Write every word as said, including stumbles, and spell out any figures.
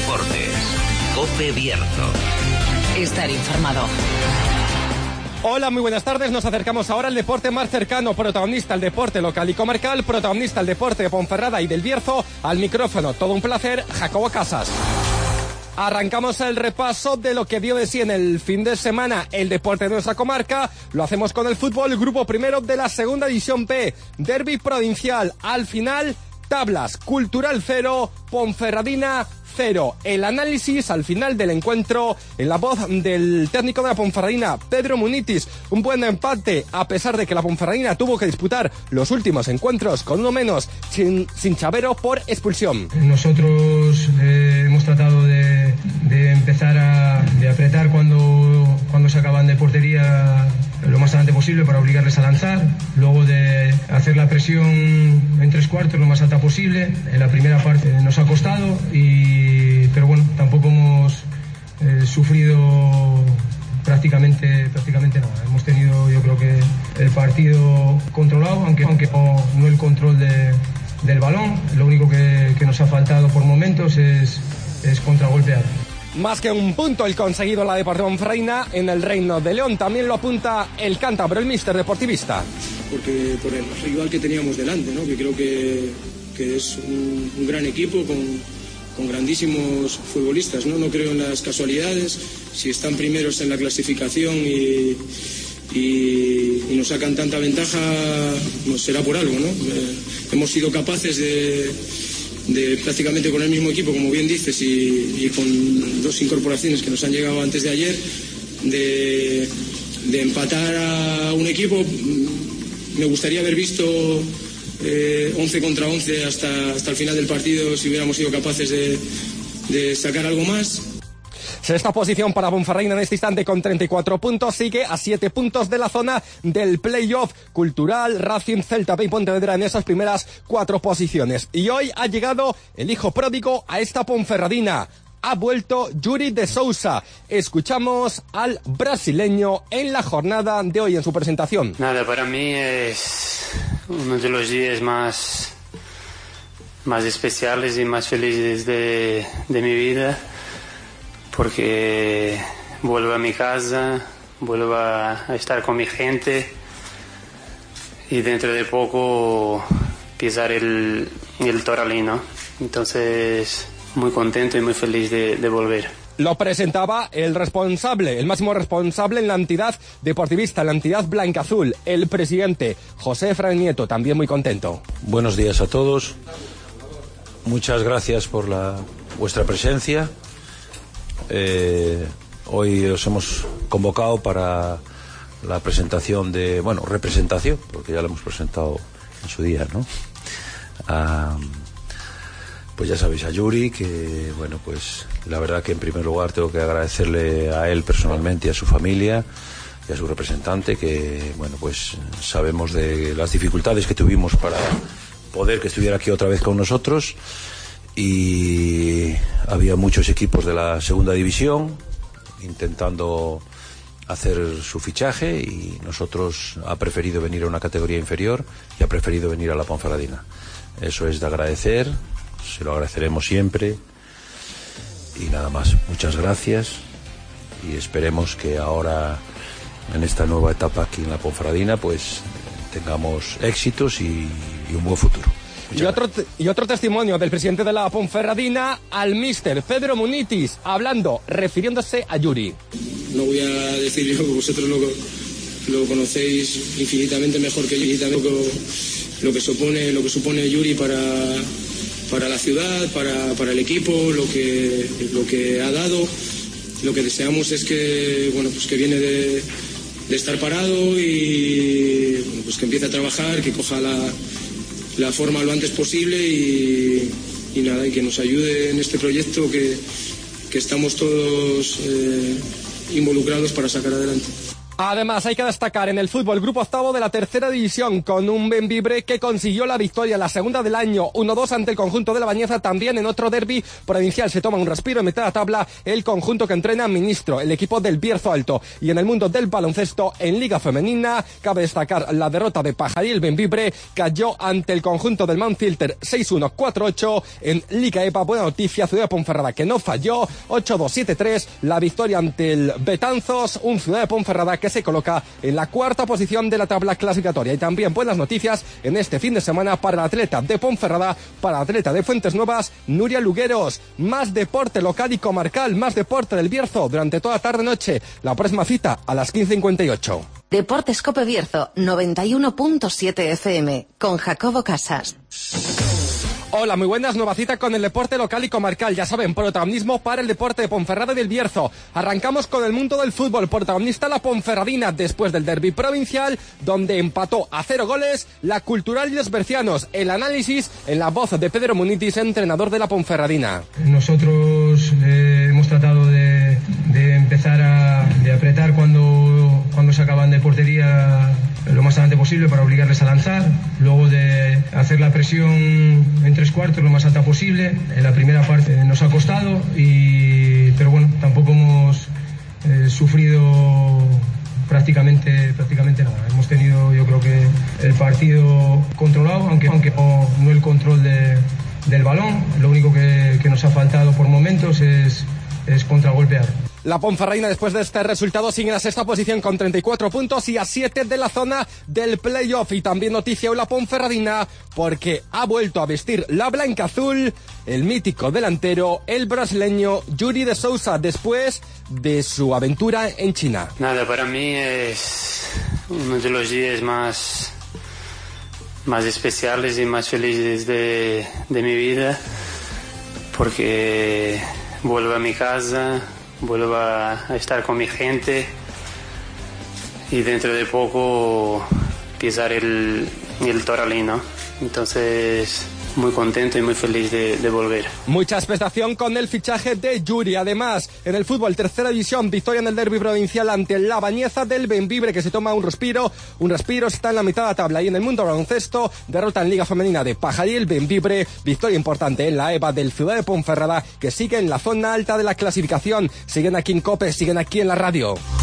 Deportes. COPE Bierzo. Estar informado. Hola, muy buenas tardes. Nos acercamos ahora al deporte más cercano, protagonista el deporte local y comarcal, protagonista el deporte de Ponferrada y del Bierzo. Al micrófono, todo un placer, Jacobo Casas. Arrancamos el repaso de lo que dio de sí en el fin de semana el deporte de nuestra comarca. Lo hacemos con el fútbol, grupo primero de la segunda división B, derbi provincial. Al final, tablas, Cultural cero, Ponferradina cero. El análisis al final del encuentro en la voz del técnico de la Ponferradina, Pedro Munitis. Un buen empate a pesar de que la Ponferradina tuvo que disputar los últimos encuentros con uno menos, sin, sin Chavero por expulsión. Nosotros eh, hemos tratado de, de empezar a de apretar cuando, cuando se acaban de portería lo más adelante posible para obligarles a lanzar, luego de hacer la presión en tres cuartos lo más alta posible. En la primera parte nos ha costado, y, pero bueno, tampoco hemos eh, sufrido prácticamente, prácticamente nada. Hemos tenido, yo creo que el partido controlado, aunque, aunque no, no el control de, del balón. Lo único que, que nos ha faltado por momentos es, es contragolpear. Más que un punto el conseguido la Deportiva Ponferradina en el Reino de León. También lo apunta el cántabro, el míster deportivista. Porque por el rival que teníamos delante, ¿no? Que creo que, que es un, un gran equipo con, con grandísimos futbolistas, ¿no? No creo en las casualidades. Si están primeros en la clasificación y, y, y nos sacan tanta ventaja, pues será por algo, ¿no? Eh, hemos sido capaces de... de prácticamente con el mismo equipo, como bien dices, y, y con dos incorporaciones que nos han llegado antes de ayer, de, de empatar a un equipo. Me gustaría haber visto eh, once contra once hasta, hasta el final del partido, si hubiéramos sido capaces de, de sacar algo más. Sexta posición para Ponferradina en este instante con treinta y cuatro puntos, sigue a siete puntos de la zona del playoff. Cultural, Racing, Celta B y Pontevedra en esas primeras cuatro posiciones. Y hoy ha llegado el hijo pródigo a esta Ponferradina. Ha vuelto Yuri de Sousa. Escuchamos al brasileño en la jornada de hoy en su presentación. Nada, para mí es uno de los días más, más especiales y más felices de, de mi vida. Porque vuelvo a mi casa, vuelvo a estar con mi gente y dentro de poco pisar el, el Toralino. Entonces, muy contento y muy feliz de, de volver. Lo presentaba el responsable, el máximo responsable en la entidad deportivista, en la entidad blanca-azul, el presidente José Fran Nieto, también muy contento. Buenos días a todos. Muchas gracias por la, vuestra presencia. Eh, hoy os hemos convocado para la presentación de, bueno, representación, porque ya lo hemos presentado en su día, ¿no? Ah, pues ya sabéis, a Yuri, que, bueno, pues la verdad que en primer lugar tengo que agradecerle a él personalmente y a su familia y a su representante, que, bueno, pues sabemos de las dificultades que tuvimos para poder que estuviera aquí otra vez con nosotros. Y había muchos equipos de la segunda división intentando hacer su fichaje, y nosotros ha preferido venir a una categoría inferior y ha preferido venir a la Ponferradina. Eso es de agradecer, se lo agradeceremos siempre, y nada más. Muchas gracias, y esperemos que ahora en esta nueva etapa aquí en la Ponferradina pues tengamos éxitos y, y un buen futuro. Y otro, y otro testimonio del presidente de la Ponferradina, al míster Pedro Munitis, hablando, refiriéndose a Yuri. No voy a decir yo, que vosotros lo, lo conocéis infinitamente mejor que yo, lo, lo que supone, lo que supone Yuri para, para la ciudad, para, para el equipo, lo que, lo que ha dado. Lo que deseamos es que, bueno, pues que viene de, de estar parado y, bueno, pues que empiece a trabajar, que coja la la forma lo antes posible y, y nada, y que nos ayude en este proyecto que, que estamos todos eh, involucrados para sacar adelante. Además, hay que destacar en el fútbol grupo octavo de la tercera división con un Bembibre que consiguió la victoria, la segunda del año, uno dos ante el conjunto de La Bañeza. También en otro derbi provincial se toma un respiro en mitad de la tabla el conjunto que entrena Ministro, el equipo del Bierzo Alto. Y en el mundo del baloncesto, en Liga Femenina, cabe destacar la derrota de Pajarí. El Bembibre cayó ante el conjunto del Manfilter seis uno cuatro ocho. En Liga E P A, buena noticia, Ciudad de Ponferrada que no falló, ocho dos siete tres, la victoria ante el Betanzos, un Ciudad de Ponferrada que se coloca en la cuarta posición de la tabla clasificatoria. Y también buenas noticias en este fin de semana para el atleta de Ponferrada, para el atleta de Fuentes Nuevas, Nuria Lugueros. Más deporte local y comarcal, más deporte del Bierzo durante toda tarde-noche. La próxima cita a las quince cincuenta y ocho. Deportes Cope Bierzo, noventa y uno punto siete F M, con Jacobo Casas. Hola, muy buenas, nueva cita con el deporte local y comarcal. Ya saben, protagonismo para el deporte de Ponferrada y del Bierzo. Arrancamos con el mundo del fútbol. Protagonista la Ponferradina después del derbi provincial, donde empató a cero goles la Cultural y los Bercianos. El análisis en la voz de Pedro Munitis, entrenador de la Ponferradina. Nosotros eh, hemos tratado de, de empezar a de apretar cuando, cuando se acaban de portería lo más adelante posible para obligarles a lanzar, luego de hacer la presión en tres cuartos lo más alta posible. En la primera parte nos ha costado, y, pero bueno, tampoco hemos eh, sufrido prácticamente, prácticamente nada. Hemos tenido, yo creo que el partido controlado, aunque, aunque no, no el control de, del balón. Lo único que, que nos ha faltado por momentos es, es contragolpear. La Ponferradina después de este resultado sigue en la sexta posición con treinta y cuatro puntos y a siete de la zona del playoff. Y también noticia hoy la Ponferradina porque ha vuelto a vestir la blanca azul el mítico delantero, el brasileño Yuri de Sousa, después de su aventura en China. Nada, para mí es uno de los días más, más especiales y más felices de, de mi vida, porque vuelvo a mi casa, vuelvo a estar con mi gente y dentro de poco pisar el, el Toralín. Entonces, muy contento y muy feliz de, de volver. Mucha expectación con el fichaje de Yuri. Además, en el fútbol, tercera división, victoria en el derbi provincial ante la Bañeza del Bembibre, que se toma un respiro. Un respiro, está en la mitad de la tabla. Y en el mundo baloncesto, derrota en Liga Femenina de Pajarí, el Bembibre. Victoria importante en la E V A del Ciudad de Ponferrada, que sigue en la zona alta de la clasificación. Siguen aquí en COPE, siguen aquí en la radio.